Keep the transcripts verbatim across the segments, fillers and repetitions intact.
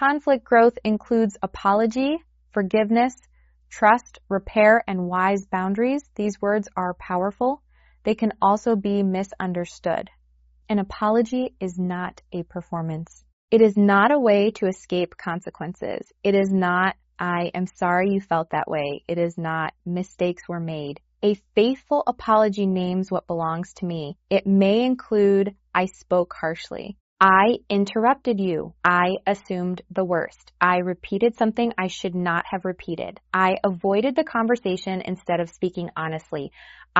Conflict growth includes apology, forgiveness, trust, repair, and wise boundaries. These words are powerful. They can also be misunderstood. An apology is not a performance. It is not a way to escape consequences. It is not, I am sorry you felt that way. It is not, mistakes were made. A faithful apology names what belongs to me. It may include, I spoke harshly. I interrupted you. I assumed the worst. I repeated something I should not have repeated. I avoided the conversation instead of speaking honestly.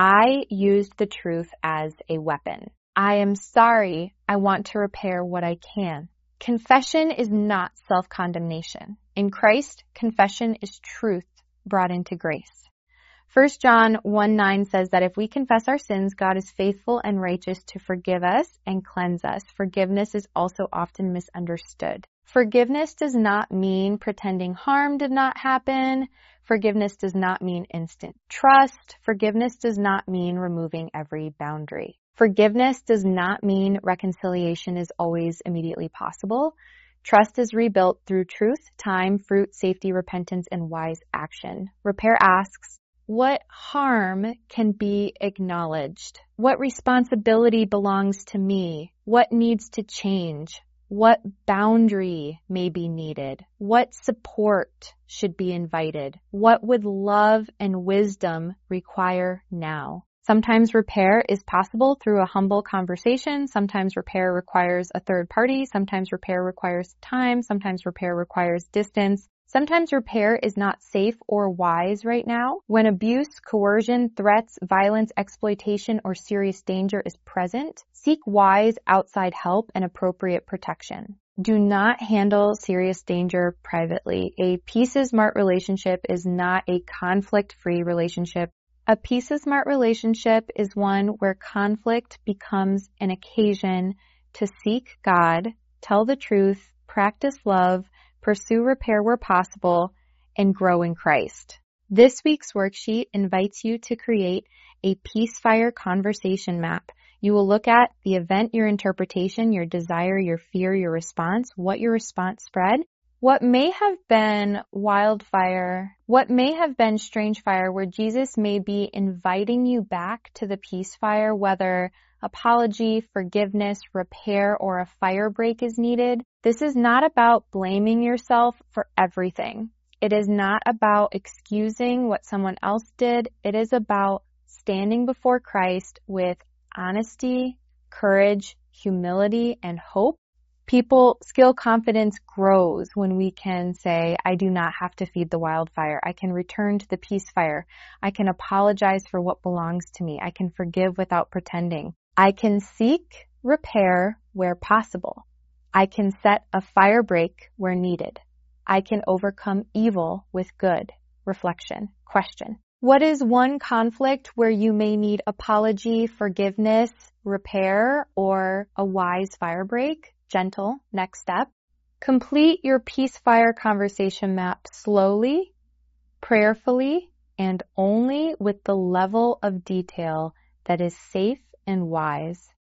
I used the truth as a weapon. I am sorry. I want to repair what I can. Confession is not self-condemnation. In Christ, confession is truth brought into grace. First John one nine says that if we confess our sins, God is faithful and righteous to forgive us and cleanse us. Forgiveness is also often misunderstood. Forgiveness does not mean pretending harm did not happen. Forgiveness does not mean instant trust. Forgiveness does not mean removing every boundary. Forgiveness does not mean reconciliation is always immediately possible. Trust is rebuilt through truth, time, fruit, safety, repentance, and wise action. Repair asks, what harm can be acknowledged? What responsibility belongs to me? What needs to change? What boundary may be needed? What support should be invited? What would love and wisdom require now? Sometimes repair is possible through a humble conversation. Sometimes repair requires a third party. Sometimes repair requires time. Sometimes repair requires distance. Sometimes repair is not safe or wise right now. When abuse, coercion, threats, violence, exploitation, or serious danger is present, seek wise outside help and appropriate protection. Do not handle serious danger privately. A peace-smart relationship is not a conflict-free relationship. A peace-smart relationship is one where conflict becomes an occasion to seek God, tell the truth, practice love, pursue repair where possible, and grow in Christ. This week's worksheet invites you to create a Peacefire conversation map. You will look at the event, your interpretation, your desire, your fear, your response, what your response spread, what may have been wildfire, what may have been strange fire, where Jesus may be inviting you back to the peace fire, whether apology, forgiveness, repair, or a fire break is needed. This is not about blaming yourself for everything. It is not about excusing what someone else did. It is about standing before Christ with honesty, courage, humility, and hope. People, skill confidence grows when we can say, I do not have to feed the wildfire. I can return to the peace fire. I can apologize for what belongs to me. I can forgive without pretending. I can seek repair where possible. I can set a fire break where needed. I can overcome evil with good. Reflection. Question. What is one conflict where you may need apology, forgiveness, repair, or a wise fire break? Gentle. Next step. Complete your Peacefire conversation map slowly, prayerfully, and only with the level of detail that is safe and wise.